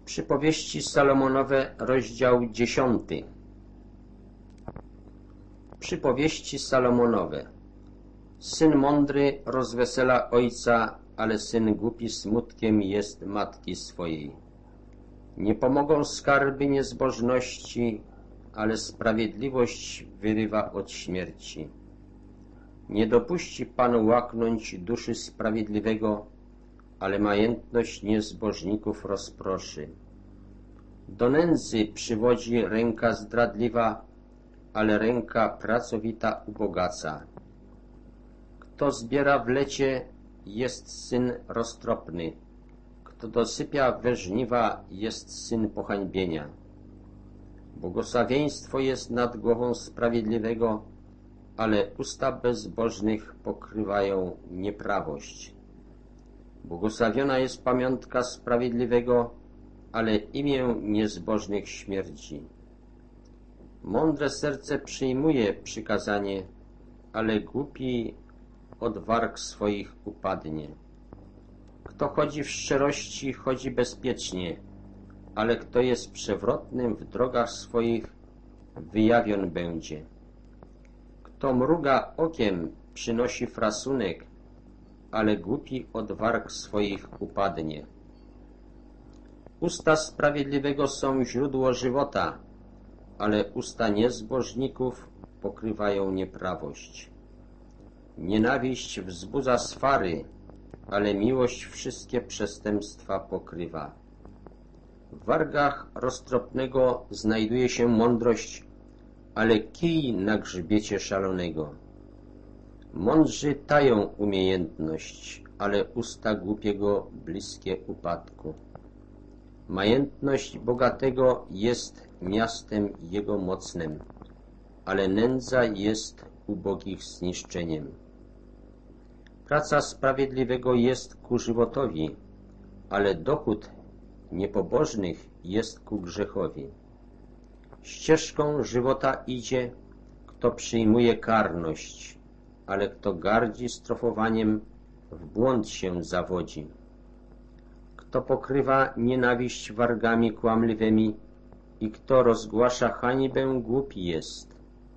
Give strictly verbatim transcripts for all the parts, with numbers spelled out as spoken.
Przypowieści Salomonowe, rozdział dziesiąty. Przypowieści Salomonowe. Syn mądry rozwesela ojca, ale syn głupi smutkiem jest matki swojej. Nie pomogą skarby niezbożności, ale sprawiedliwość wyrywa od śmierci. Nie dopuści Pan łaknąć duszy sprawiedliwego, ale majętność niezbożników rozproszy. Do nędzy przywodzi ręka zdradliwa, ale ręka pracowita ubogaca. Kto zbiera w lecie, jest syn roztropny. Kto dosypia we żniwa, jest syn pohańbienia. Błogosławieństwo jest nad głową sprawiedliwego, ale usta bezbożnych pokrywają nieprawość. Błogosławiona jest pamiątka sprawiedliwego, ale imię niezbożnych śmierci. Mądre serce przyjmuje przykazanie, ale głupi od warg swoich upadnie. Kto chodzi w szczerości, chodzi bezpiecznie, ale kto jest przewrotnym w drogach swoich, wyjawion będzie. Kto mruga okiem, przynosi frasunek, ale głupi od warg swoich upadnie. Usta sprawiedliwego są źródło żywota, ale usta niezbożników pokrywają nieprawość. Nienawiść wzbudza swary, ale miłość wszystkie przestępstwa pokrywa. W wargach roztropnego znajduje się mądrość, ale kij na grzbiecie szalonego. Mądrzy tają umiejętność, ale usta głupiego bliskie upadku. Majętność bogatego jest miastem jego mocnym, ale nędza jest ubogich zniszczeniem. Praca sprawiedliwego jest ku żywotowi, ale dochód niepobożnych jest ku grzechowi. Ścieżką żywota idzie, kto przyjmuje karność, ale kto gardzi strofowaniem, w błąd się zawodzi. Kto pokrywa nienawiść wargami kłamliwymi i kto rozgłasza hańbę, głupi jest.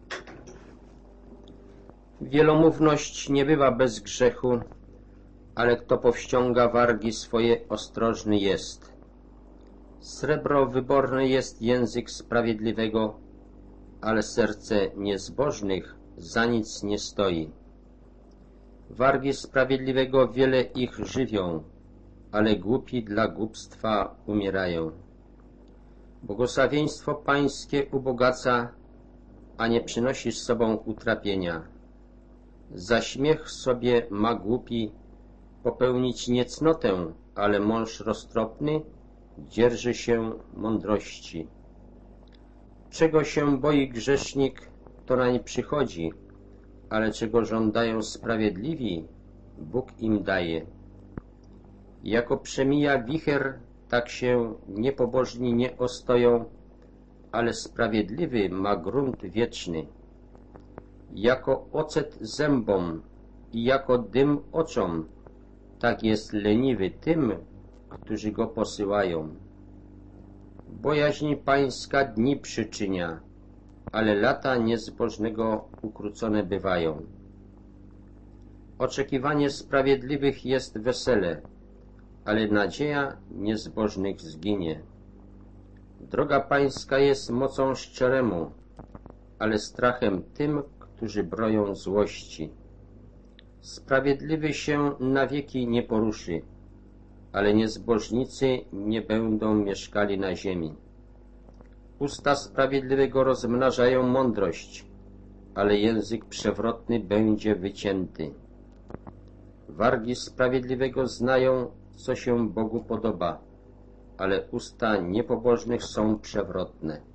Wielomówność nie bywa bez grzechu, ale kto powściąga wargi swoje, ostrożny jest. Srebro wyborny jest język sprawiedliwego, ale serce niezbożnych za nic nie stoi. Wargi sprawiedliwego wiele ich żywią, ale głupi dla głupstwa umierają. Błogosławieństwo pańskie ubogaca, a nie przynosi z sobą utrapienia. Za śmiech sobie ma głupi popełnić niecnotę, ale mąż roztropny dzierży się mądrości. Czego się boi grzesznik, to nań przychodzi, ale czego żądają sprawiedliwi, Bóg im daje. Jako przemija wicher, tak się niepobożni nie ostoją, ale sprawiedliwy ma grunt wieczny. Jako ocet zębom i jako dym oczom, tak jest leniwy tym, którzy go posyłają. Bojaźń pańska dni przyczynia, ale lata niezbożnego ukrócone bywają. Oczekiwanie sprawiedliwych jest wesele, ale nadzieja niezbożnych zginie. Droga pańska jest mocą szczeremu, ale strachem tym, którzy broją złości. Sprawiedliwy się na wieki nie poruszy, ale niezbożnicy nie będą mieszkali na ziemi. Usta sprawiedliwego rozmnażają mądrość, ale język przewrotny będzie wycięty. Wargi sprawiedliwego znają, co się Bogu podoba, ale usta niepobożnych są przewrotne.